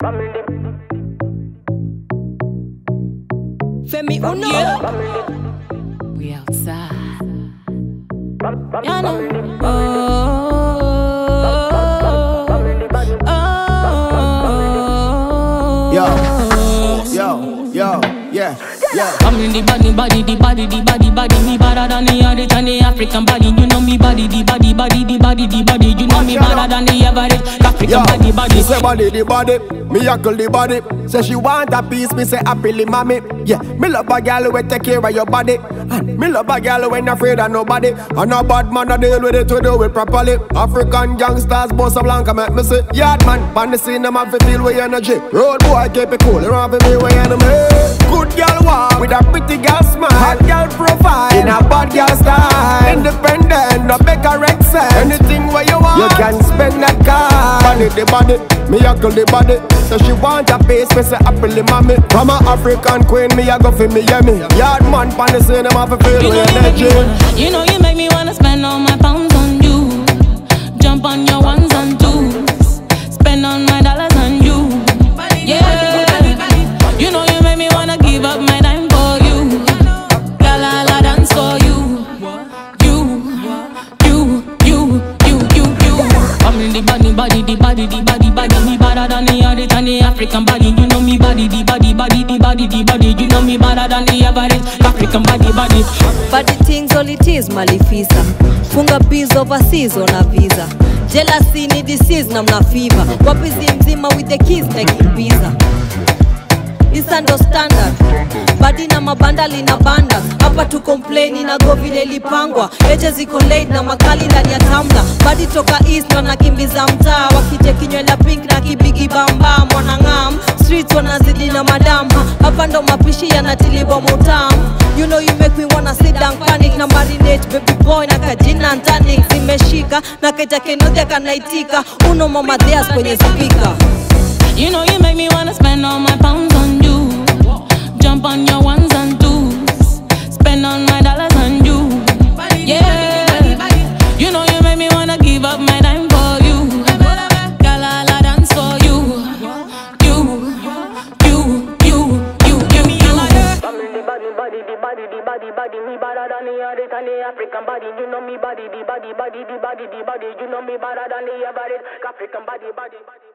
Femi Uno. We outside. You know. Yeah. I'm in the body, me better than the average and the African body. You know me body, the body. You know me better than the average African body. She say body, the body, me uncle the body. Say she want a piece, me say happily mommy. Yeah, me love a girl who take care of your body, and me love a girl who ain't afraid of nobody. And a bad man a deal with it to do it properly. African gangsters, Bossa Blanca make me say, yard man, on the scene them have to feel with energy. Road boy keep it cool, you have to be with enemy. Good girl walk with a pretty girl smile, hot girl profile in a bad girl style. Independent, no beg a excess. Anything where you want, you can spend that car. Body the body, me uncle the body. So she want a face, me say happily mommy. From a African queen, me a go for me yummy. Yard man pon the scene, them have to feel with energy. You know you make me wanna spend all my pounds on you. Jump on your ones and twos. Spend all my dollars on you. Yeah. You know you make me wanna give up my time for you. Girl, I'll dance for you. I'm in the body. Me better than the average and the African body. You know me body, the body. You know me better than the average African body. Body things all it is malifisa. Funga biz overseas on a visa. Jealousy ni disease na mna fever. Wapizi mzima with the keys nakimbiza. Isa ndo standard. Badi na mabanda lina banda. Hapa tu complain na go vile lipangwa. Eje ziko late na makali ndani ya tamla. Badi toka east wanakimbiza mtaa. Wakije kinywela pink na kibigi bamba. Mwanangam, streets wanazidi na madam. Hapa ndo mapishi yanatiliwa mutamu. You know you make me wanna sit down panic. Na marinate baby boy na kajina and tonic. Zimeshika na kaita kenodhia kanaitika. Uno mama theas kwenye speaker. You know you make me wanna spend all my pounds on you. Jump on your ones and twos. Spend all my dollars on you. Yeah. You know you make me wanna give up my time for you. Girl, I'll dance for you. Body, me better than the average and the African body. You know me body, the body. You know me better than the average African body.